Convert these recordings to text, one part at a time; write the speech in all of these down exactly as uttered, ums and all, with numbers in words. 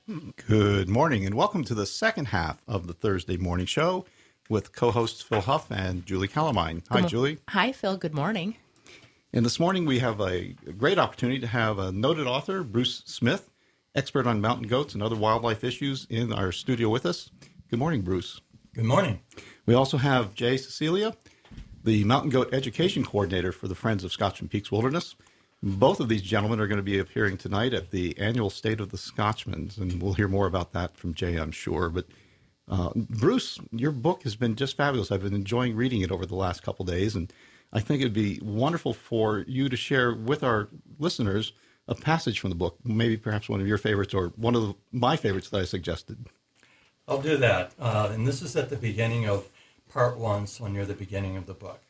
Good morning, and welcome to the second half of the Thursday morning show with co-hosts Phil Huff and Julie Calamine. Hi, mo- Julie. Hi, Phil. Good morning. And this morning we have a great opportunity to have a noted author, Bruce Smith, expert on mountain goats and other wildlife issues, in our studio with us. Good morning, Bruce. Good morning. We also have Jay Cecilia, the Mountain Goat Education Coordinator for the Friends of Scotchman Peaks Wilderness. Both of these gentlemen are going to be appearing tonight at the annual State of the Scotchmans, and we'll hear more about that from Jay, I'm sure. But uh, Bruce, your book has been just fabulous. I've been enjoying reading it over the last couple of days, and I think it'd be wonderful for you to share with our listeners a passage from the book, maybe perhaps one of your favorites or one of the, my favorites that I suggested. I'll do that. Uh, and this is at the beginning of part one, so near the beginning of the book.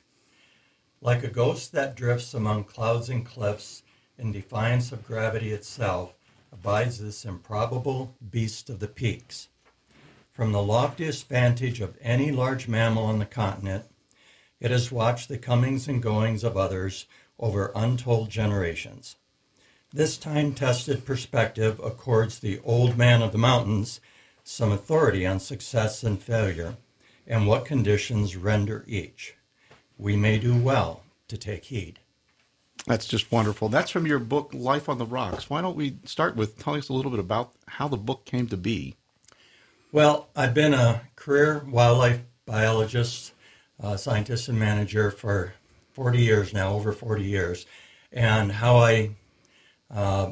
Like a ghost that drifts among clouds and cliffs in defiance of gravity itself, abides this improbable beast of the peaks. From the loftiest vantage of any large mammal on the continent, it has watched the comings and goings of others over untold generations. This time-tested perspective accords the old man of the mountains some authority on success and failure and what conditions render each. We may do well to take heed. That's just wonderful. That's from your book, Life on the Rocks. Why don't we start with telling us a little bit about how the book came to be? Well, I've been a career wildlife biologist, uh, scientist, and manager for forty years now, over forty years. And how I uh,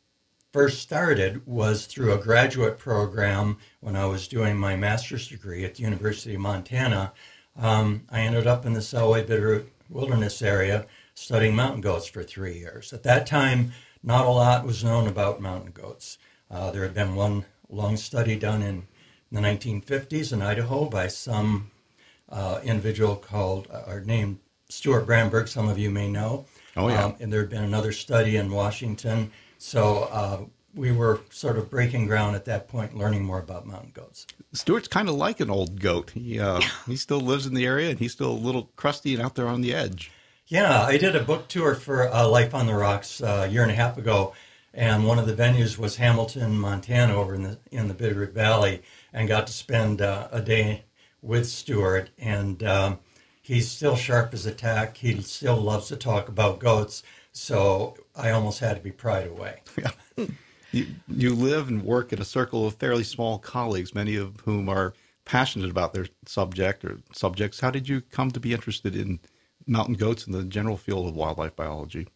first started was through a graduate program when I was doing my master's degree at the University of Montana. Um, I ended up in the Selway Bitterroot Wilderness area studying mountain goats for three years. At that time, not a lot was known about mountain goats. Uh, there had been one long study done in the nineteen fifties in Idaho by some uh, individual called, uh, or named Stuart Bramberg, some of you may know. Oh, yeah. Um, and there had been another study in Washington. So uh, we were sort of breaking ground at that point, learning more about mountain goats. Stuart's kind of like an old goat. He uh, he still lives in the area, and he's still a little crusty and out there on the edge. Yeah, I did a book tour for uh, Life on the Rocks uh, a year and a half ago, and one of the venues was Hamilton, Montana, over in the in the Bitterroot Valley, and got to spend uh, a day with Stuart. And um, he's still sharp as a tack. He still loves to talk about goats. So I almost had to be pried away. Yeah. You, you live and work in a circle of fairly small colleagues, many of whom are passionate about their subject or subjects. How did you come to be interested in mountain goats and the general field of wildlife biology?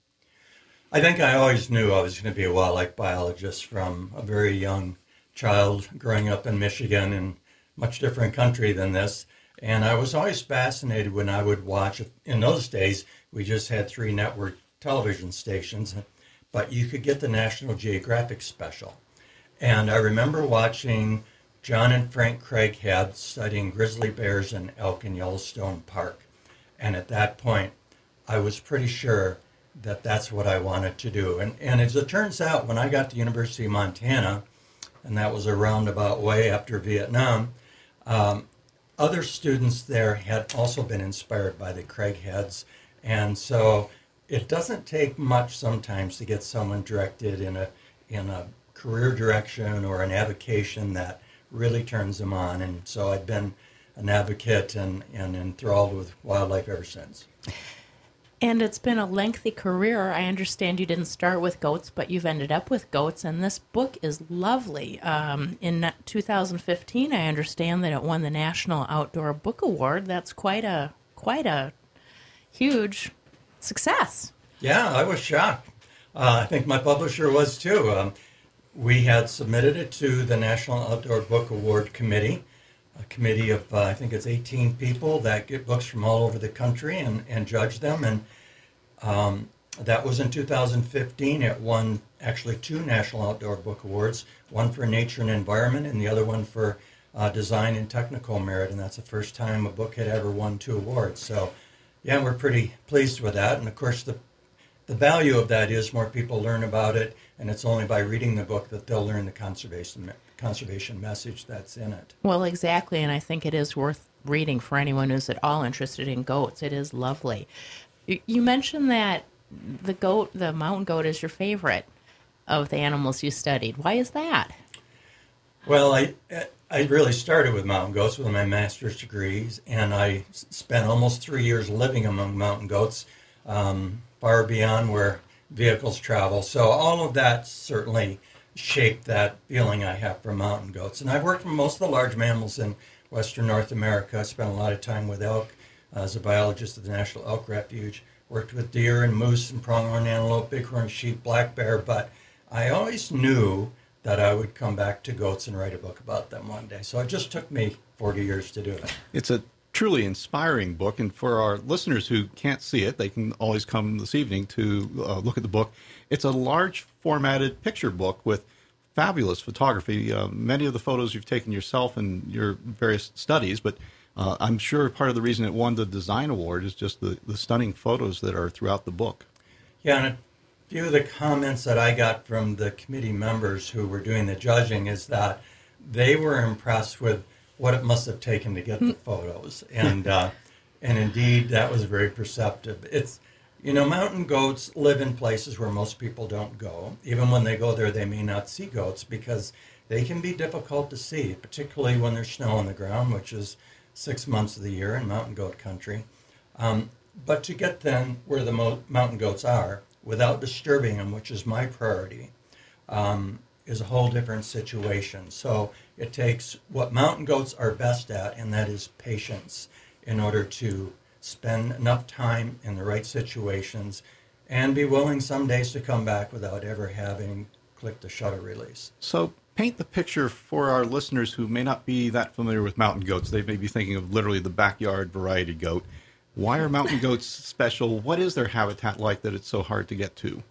I think I always knew I was going to be a wildlife biologist from a very young child, growing up in Michigan, in a much different country than this. And I was always fascinated when I would watch. In those days, we just had three network television stations, but you could get the National Geographic special. And I remember watching John and Frank Craighead studying grizzly bears and elk in Yellowstone Park. And at that point, I was pretty sure that that's what I wanted to do. And, and as it turns out, when I got to University of Montana, and that was a roundabout way after Vietnam, um, other students there had also been inspired by the Craigheads. And so it doesn't take much sometimes to get someone directed in a in a career direction or an avocation that really turns them on. And so I've been an advocate and, and enthralled with wildlife ever since. And it's been a lengthy career. I understand you didn't start with goats, but you've ended up with goats, and this book is lovely. Um, in two thousand fifteen, I understand that it won the National Outdoor Book Award. That's quite a quite a huge success. Yeah, I was shocked. Uh, I think my publisher was too. Um, we had submitted it to the National Outdoor Book Award Committee, a committee of, uh, I think it's eighteen people that get books from all over the country and, and judge them. And um, that was in two thousand fifteen. It won actually two National Outdoor Book Awards, one for Nature and Environment and the other one for uh, Design and Technical Merit. And that's the first time a book had ever won two awards. So yeah, we're pretty pleased with that. And of course, the the value of that is more people learn about it, and it's only by reading the book that they'll learn the conservation conservation message that's in it. Well, exactly, and I think it is worth reading for anyone who's at all interested in goats. It is lovely. You mentioned that the goat, the mountain goat, is your favorite of the animals you studied. Why is that? Well, I I really started with mountain goats with my master's degrees, and I s- spent almost three years living among mountain goats, um, far beyond where vehicles travel. So all of that certainly shaped that feeling I have for mountain goats. And I've worked with most of the large mammals in Western North America. I spent a lot of time with elk uh, as a biologist at the National Elk Refuge. Worked with deer and moose and pronghorn antelope, bighorn sheep, black bear, but I always knew that I would come back to goats and write a book about them one day. So it just took me forty years to do it. It's a truly inspiring book, and for our listeners who can't see it, they can always come this evening to uh, look at the book. It's a large formatted picture book with fabulous photography. Uh, many of the photos you've taken yourself in your various studies, but uh, I'm sure part of the reason it won the design award is just the, the stunning photos that are throughout the book. Yeah, and a few of the comments that I got from the committee members who were doing the judging is that they were impressed with what it must have taken to get the photos. And uh, and indeed, that was very perceptive. It's, you know, mountain goats live in places where most people don't go. Even when they go there, they may not see goats because they can be difficult to see, particularly when there's snow on the ground, which is six months of the year in mountain goat country. Um, but to get then where the mo- mountain goats are without disturbing them, which is my priority, um, is a whole different situation. So it takes what mountain goats are best at, and that is patience, in order to spend enough time in the right situations and be willing some days to come back without ever having clicked the shutter release. So paint the picture for our listeners who may not be that familiar with mountain goats. They may be thinking of literally the backyard variety goat. Why are mountain goats special? What is their habitat like that it's so hard to get to?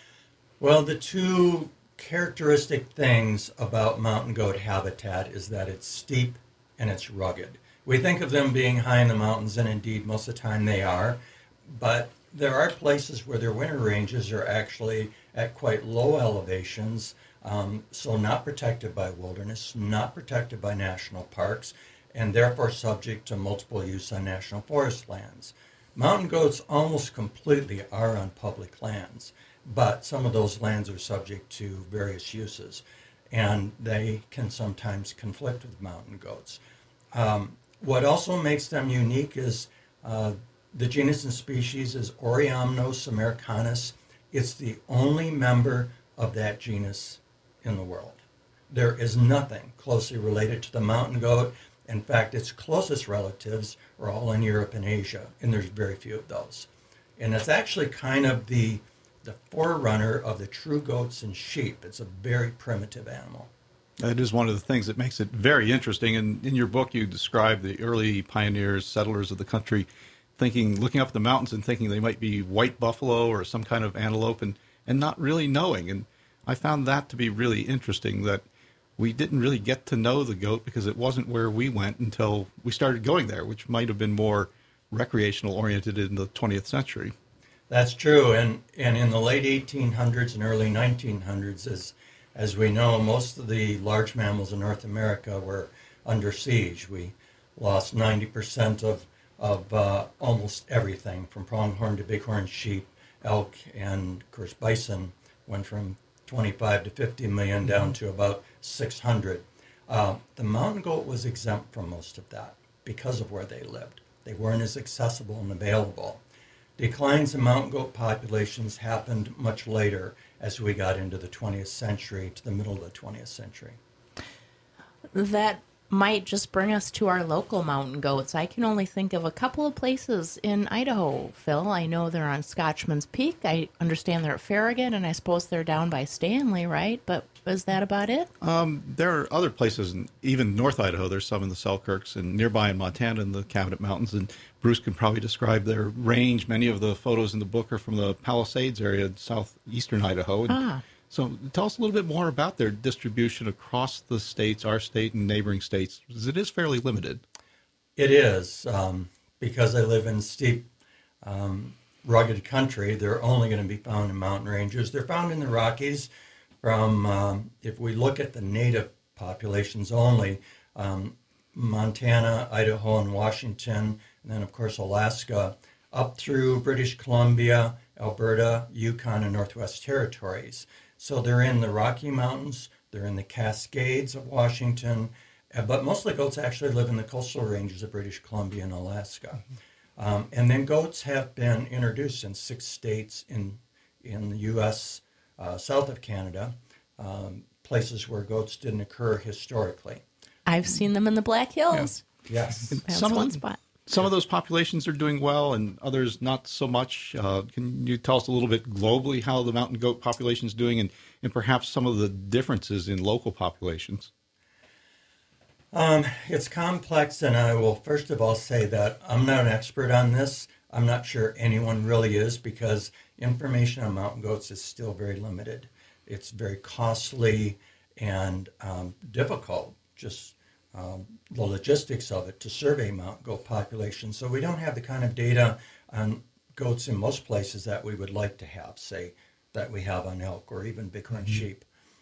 Well, the two characteristic things about mountain goat habitat is that it's steep and it's rugged. We think of them being high in the mountains, and indeed most of the time they are, but there are places where their winter ranges are actually at quite low elevations, um, so not protected by wilderness, not protected by national parks, and therefore subject to multiple use on national forest lands. Mountain goats almost completely are on public lands, but some of those lands are subject to various uses, and they can sometimes conflict with mountain goats. Um, what also makes them unique is uh, the genus and species is Oreamnos americanus. It's the only member of that genus in the world. There is nothing closely related to the mountain goat. In fact, its closest relatives are all in Europe and Asia, and there's very few of those. And it's actually kind of the the forerunner of the true goats and sheep. It's a very primitive animal. That is one of the things that makes it very interesting. And in your book, you describe the early pioneers, settlers of the country, thinking, looking up at the mountains and thinking they might be white buffalo or some kind of antelope, and, and not really knowing. And I found that to be really interesting, that we didn't really get to know the goat because it wasn't where we went until we started going there, which might have been more recreational oriented in the twentieth century. That's true. And, and in the late eighteen hundreds and early nineteen hundreds, as, as we know, most of the large mammals in North America were under siege. We lost ninety percent of, of uh, almost everything, from pronghorn to bighorn sheep, elk, and of course bison went from twenty-five to fifty million down to about six hundred. Uh, the mountain goat was exempt from most of that because of where they lived. They weren't as accessible and available. Declines in mountain goat populations happened much later as we got into the twentieth century, to the middle of the twentieth century. That might just bring us to our local mountain goats. I can only think of a couple of places in Idaho, Phil. I know they're on Scotchman's Peak. I understand they're at Farragut, and I suppose they're down by Stanley, right? But is that about it? Um, there are other places, in, even North Idaho. There's some in the Selkirks, and nearby in Montana in the Cabinet Mountains. And Bruce can probably describe their range. Many of the photos in the book are from the Palisades area in southeastern Idaho. And Ah. so tell us a little bit more about their distribution across the states, our state and neighboring states, because it is fairly limited. It is, um, because I live in steep, um, rugged country. They're only going to be found in mountain ranges. They're found in the Rockies. From, um, if we look at the native populations only, um, Montana, Idaho, and Washington, and then of course Alaska, up through British Columbia, Alberta, Yukon, and Northwest Territories. So they're in the Rocky Mountains, They're in the Cascades of Washington, uh, but most of the goats actually live in the coastal ranges of British Columbia and Alaska. Um, and then goats have been introduced in six states in in the U S, uh, south of Canada, um, places where goats didn't occur historically. I've seen them in the Black Hills. Yes. That's Some of one them- spot. Some of those populations are doing well and others not so much. Uh, can you tell us a little bit globally how the mountain goat population is doing and, and perhaps some of the differences in local populations? Um, it's complex, and I will first of all say that I'm not an expert on this. I'm not sure anyone really is because information on mountain goats is still very limited. It's very costly and um, difficult, just um, the logistics of it to survey mountain goat population. So we don't have the kind of data on goats in most places that we would like to have, say, that we have on elk or even bighorn mm-hmm. sheep.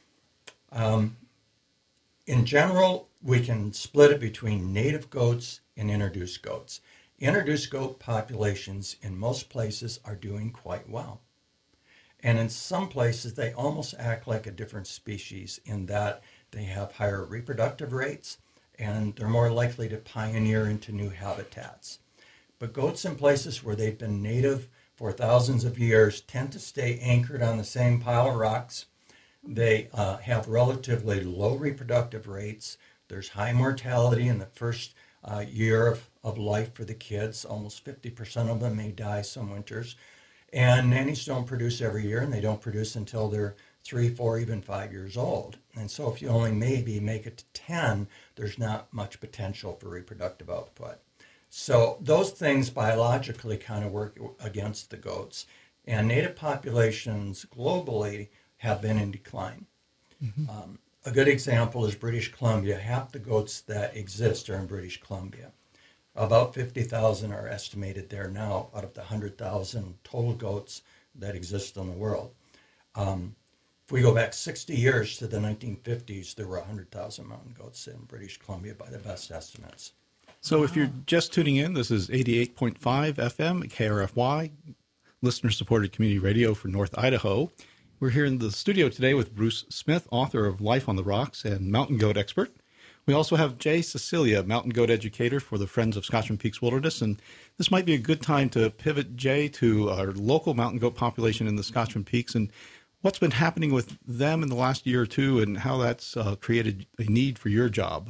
Um, in general, we can split it between native goats and introduced goats. Introduced goat populations in most places are doing quite well. And in some places, they almost act like a different species in that they have higher reproductive rates and they're more likely to pioneer into new habitats. But goats in places where they've been native for thousands of years tend to stay anchored on the same pile of rocks. They uh, have relatively low reproductive rates. There's high mortality in the first uh, year of, of life for the kids. Almost fifty percent of them may die some winters. And nannies don't produce every year, and they don't produce until they're three, four, even five years old. And so if you only maybe make it to ten, there's not much potential for reproductive output. So those things biologically kind of work against the goats. And native populations globally have been in decline. Mm-hmm. Um, a good example is British Columbia. Half the goats that exist are in British Columbia. About fifty thousand are estimated there now out of the one hundred thousand total goats that exist in the world. Um, if we go back sixty years to the nineteen fifties, there were one hundred thousand mountain goats in British Columbia by the best estimates. So if you're just tuning in, this is eighty-eight point five F M at K R F Y, listener-supported community radio for North Idaho. We're here in the studio today with Bruce Smith, author of Life on the Rocks and mountain goat expert. We also have Jay Cecilia, mountain goat educator for the Friends of Scotchman Peaks Wilderness. And this might be a good time to pivot, Jay, to our local mountain goat population in the Scotchman Peaks and what's been happening with them in the last year or two and how that's uh, created a need for your job.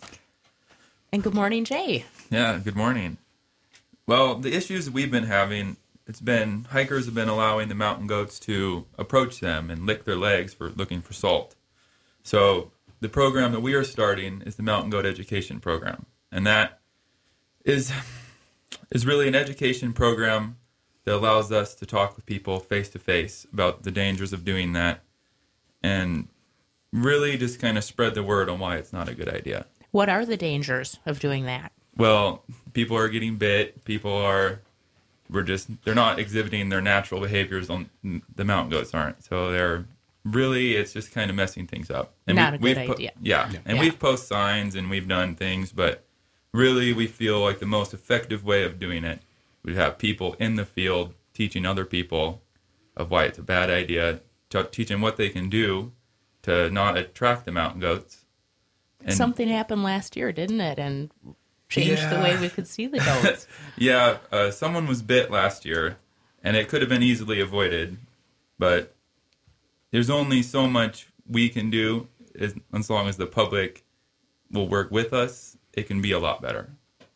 And good morning, Jay. Yeah, good morning. Well, the issues we've been having, it's been, hikers have been allowing the mountain goats to approach them and lick their legs for looking for salt. So the program that we are starting is the Mountain Goat Education Program. And that is is really an education program that allows us to talk with people face-to-face about the dangers of doing that and really just kind of spread the word on why it's not a good idea. What are the dangers of doing that? Well, people are getting bit. People are, we're just, they're not exhibiting their natural behaviors on the mountain goats aren't. So they're really, it's just kind of messing things up. And not we, a good we've idea. Po- yeah. yeah. And yeah. we've posted signs and we've done things, but really we feel like the most effective way of doing it would have people in the field teaching other people of why it's a bad idea, t- teaching what they can do to not attract the mountain goats. And something happened last year, didn't it? And changed yeah. the way we could see the goats. yeah, uh, someone was bit last year, and it could have been easily avoided, but there's only so much we can do as, as long as the public will work with us. It can be a lot better.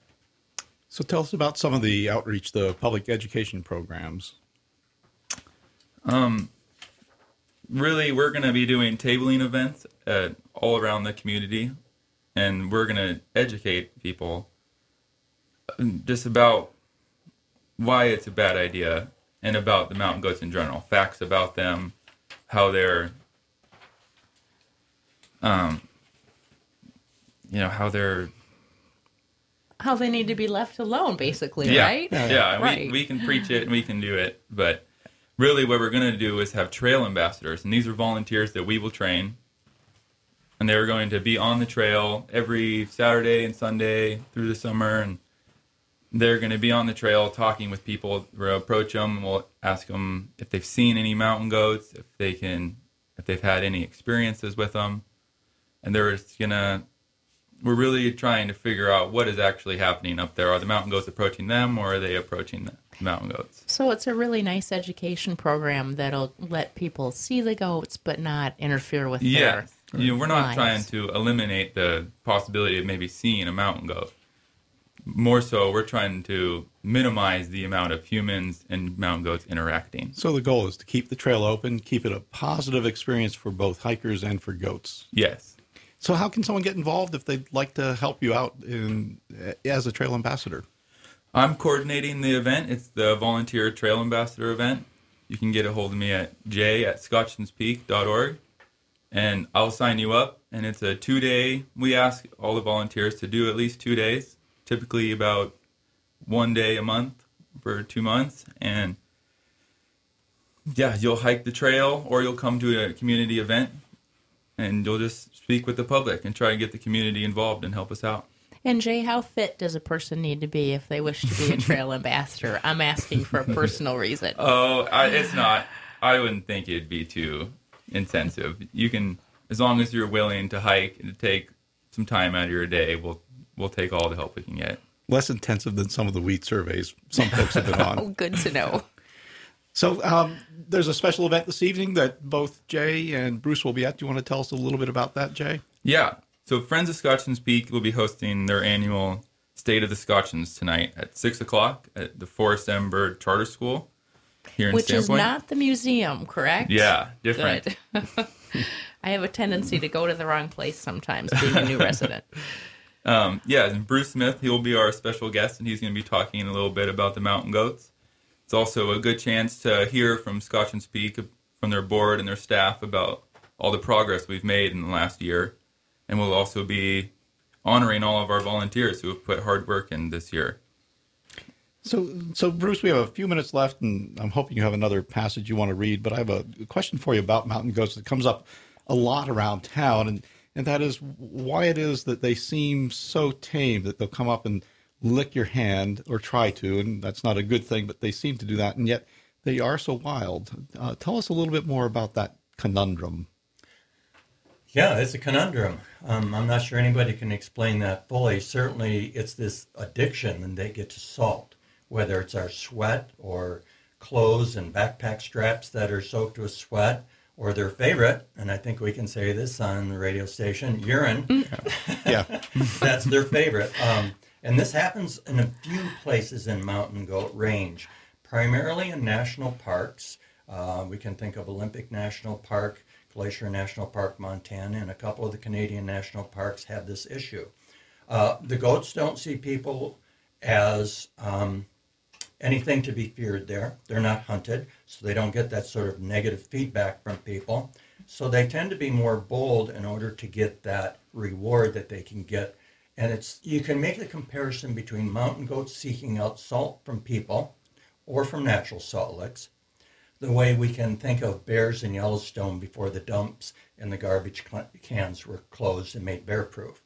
So tell us about some of the outreach, the public education programs. Um, really, we're going to be doing tabling events uh, all around the community, and we're going to educate people just about why it's a bad idea and about the mountain goats in general, facts about them, how they're, um, you know, how they're, how they need to be left alone, basically, yeah, right? Yeah, yeah. Right. We, we can preach it and we can do it, but really what we're going to do is have trail ambassadors, and these are volunteers that we will train, and they're going to be on the trail every Saturday and Sunday through the summer, and they're going to be on the trail talking with people. We'll approach them, and we'll ask them if they've seen any mountain goats, if they can, if they've had any experiences with them, and there's gonna. We're really trying to figure out what is actually happening up there. Are the mountain goats approaching them, or are they approaching the mountain goats? So it's a really nice education program that'll let people see the goats, but not interfere with Yeah, their you know, we're not lives. trying to eliminate the possibility of maybe seeing a mountain goat. More so, we're trying to minimize the amount of humans and mountain goats interacting. So the goal is to keep the trail open, keep it a positive experience for both hikers and for goats. Yes. So how can someone get involved if they'd like to help you out in, as a trail ambassador? I'm coordinating the event. It's the Volunteer Trail Ambassador event. You can get a hold of me at j at scotchens peak dot org, and I'll sign you up. And it's a two-day, we ask all the volunteers to do at least two days, typically about one day a month for two months. And yeah, you'll hike the trail or you'll come to a community event, and you'll just speak with the public and try to get the community involved and help us out. And Jay, how fit does a person need to be if they wish to be a trail ambassador? I'm asking for a personal reason. Oh, I, it's not. I wouldn't think it'd be too intensive. You can, as long as you're willing to hike and to take some time out of your day, we'll we'll take all the help we can get. Less intensive than some of the wheat surveys some folks have been Oh, on. good to know. So um, there's a special event this evening that both Jay and Bruce will be at. Do you want to tell us a little bit about that, Jay? Yeah. So Friends of Scotchens Peak will be hosting their annual State of the Scotchens tonight at six o'clock at the Forrest M. Bird Charter School here in Which is Sandpoint. not the museum, correct? Yeah, different. Good. I have a tendency to go to the wrong place sometimes, being a new resident. Um, yeah, and Bruce Smith, he'll be our special guest, and he's going to be talking a little bit about the mountain goats. It's also a good chance to hear from Scotchens Peak, from their board and their staff, about all the progress we've made in the last year. And we'll also be honoring all of our volunteers who have put hard work in this year. So, so Bruce, we have a few minutes left, and I'm hoping you have another passage you want to read. But I have a question for you about mountain goats that comes up a lot around town, and, and that is why it is that they seem so tame that they'll come up and lick your hand, or try to, and that's not a good thing, but they seem to do that, and yet they are so wild. Uh, tell us a little bit more about that conundrum. Yeah, it's a conundrum. Um, I'm not sure anybody can explain that fully. Certainly, it's this addiction and they get to salt, whether it's our sweat or clothes and backpack straps that are soaked with sweat, or their favorite, and I think we can say this on the radio station, urine. Yeah. That's their favorite. Um, and this happens in a few places in mountain goat range, primarily in national parks. Uh, we can think of Olympic National Park, Glacier National Park, Montana, and a couple of the Canadian national parks have this issue. Uh, the goats don't see people as um, anything to be feared there. They're not hunted, so they don't get that sort of negative feedback from people. So they tend to be more bold in order to get that reward that they can get. And it's you can make the comparison between mountain goats seeking out salt from people or from natural salt licks, the way we can think of bears in Yellowstone before the dumps and the garbage cans were closed and made bear-proof.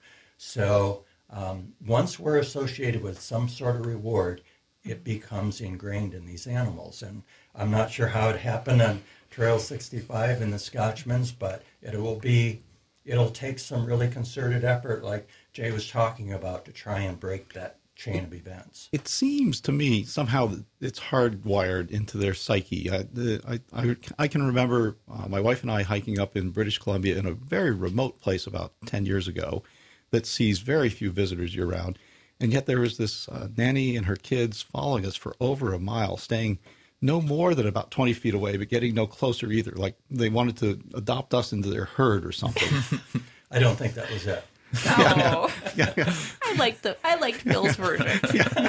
So um, once we're associated with some sort of reward, it becomes ingrained in these animals. And I'm not sure how it happened on Trail sixty-five in the Scotchmans, but it will be, it'll take some really concerted effort, like Jay was talking about, to try and break that chain of events. It seems to me somehow that it's hardwired into their psyche. I, the, I, I, I can remember uh, my wife and I hiking up in British Columbia in a very remote place about ten years ago that sees very few visitors year-round. And yet there was this uh, nanny and her kids following us for over a mile, staying no more than about twenty feet away, but getting no closer either. Like they wanted to adopt us into their herd or something. I don't think that was it. Oh, yeah, yeah. I like the I liked Bill's version. Yeah.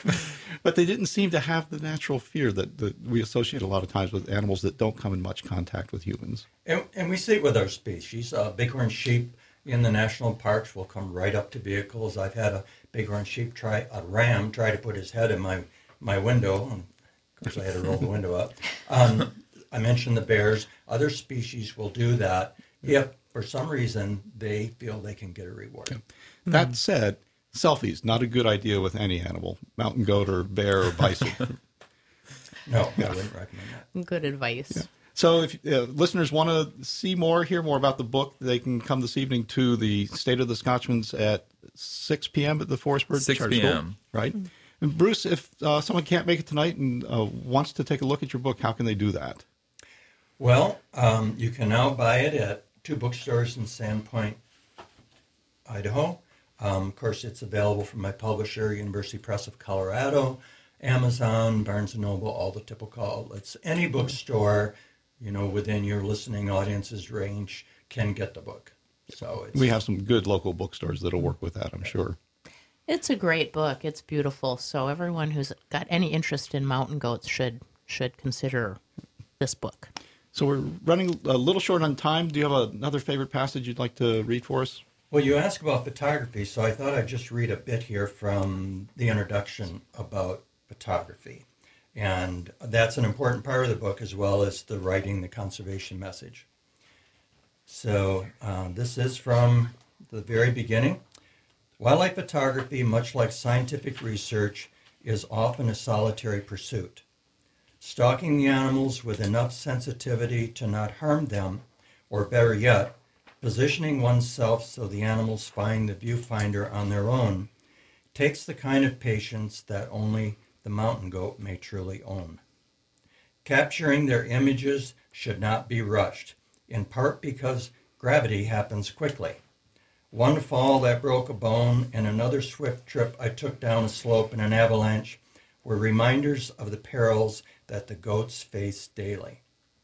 But they didn't seem to have the natural fear that, that we associate a lot of times with animals that don't come in much contact with humans. And, and we see it with our species. Uh, bighorn sheep in the national parks will come right up to vehicles. I've had a bighorn sheep try, a ram, try to put his head in my, my window. And of course, I had to roll the window up. Um, I mentioned the bears. Other species will do that if, for some reason, they feel they can get a reward. Yeah. That said, selfies, not a good idea with any animal, mountain goat or bear or bison. No, I wouldn't recommend that. Good advice. Yeah. So if uh, listeners want to see more, hear more about the book, they can come this evening to the State of the Scotchman's at six p.m. at the Forestburg six Charter School. p.m. Right? And Bruce, if uh, someone can't make it tonight and uh, wants to take a look at your book, how can they do that? Well, um, you can now buy it at two bookstores in Sandpoint, Idaho. Um, of course, it's available from my publisher, University Press of Colorado, Amazon, Barnes and Noble, all the typical outlets. Any bookstore, you know, within your listening audience's range can get the book. So it's, We have some good local bookstores that'll work with that, I'm sure. It's a great book. It's beautiful. So everyone who's got any interest in mountain goats should should consider this book. So we're running a little short on time. Do you have another favorite passage you'd like to read for us? Well, you asked about photography, so I thought I'd just read a bit here from the introduction about photography. And that's an important part of the book, as well as the writing the conservation message. So uh, this is from the very beginning. Wildlife photography, much like scientific research, is often a solitary pursuit. Stalking the animals with enough sensitivity to not harm them, or better yet, positioning oneself so the animals find the viewfinder on their own, takes the kind of patience that only the mountain goat may truly own. Capturing their images should not be rushed, in part because gravity happens quickly. One fall that broke a bone and another swift trip I took down a slope in an avalanche were reminders of the perils that the goats face daily.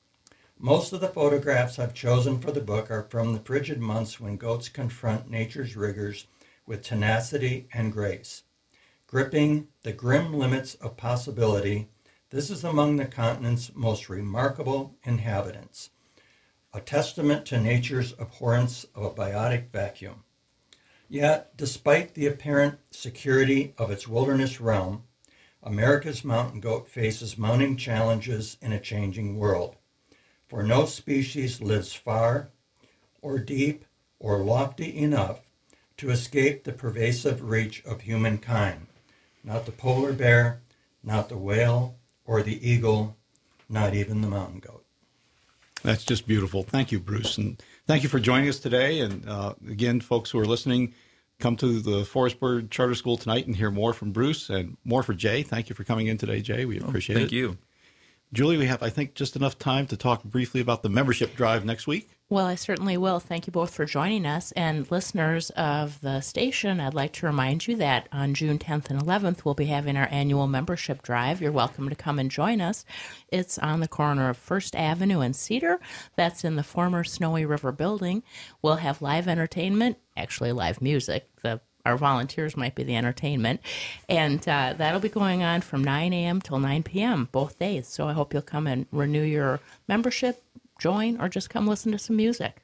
Most of the photographs I've chosen for the book are from the frigid months when goats confront nature's rigors with tenacity and grace. Gripping the grim limits of possibility, this is among the continent's most remarkable inhabitants, a testament to nature's abhorrence of a biotic vacuum. Yet, despite the apparent security of its wilderness realm, America's mountain goat faces mounting challenges in a changing world. For no species lives far, or deep, or lofty enough to escape the pervasive reach of humankind. Not the polar bear, not the whale, or the eagle, not even the mountain goat. That's just beautiful. Thank you, Bruce. And thank you for joining us today. And uh, again, folks who are listening, come to the Forestburg Charter School tonight and hear more from Bruce and more for Jay. Thank you for coming in today, Jay. We appreciate oh, it. Thank you. Julie, we have, I think, just enough time to talk briefly about the membership drive next week. Well, I certainly will. Thank you both for joining us. And listeners of the station, I'd like to remind you that on June tenth and eleventh, we'll be having our annual membership drive. You're welcome to come and join us. It's on the corner of First Avenue and Cedar. That's in the former Snowy River building. We'll have live entertainment, actually live music. The Our volunteers might be the entertainment. And uh, that'll be going on from nine a.m. till nine p.m. both days. So I hope you'll come and renew your membership, join, or just come listen to some music.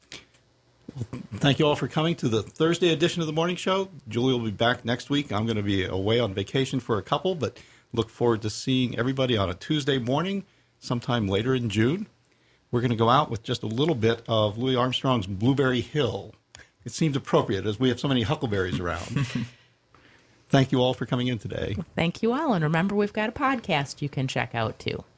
Well, thank you all for coming to the Thursday edition of the Morning Show. Julie will be back next week. I'm going to be away on vacation for a couple, but look forward to seeing everybody on a Tuesday morning sometime later in June. We're going to go out with just a little bit of Louis Armstrong's Blueberry Hill. It seems appropriate as we have so many huckleberries around. Thank you all for coming in today. Thank you all. And remember, we've got a podcast you can check out too.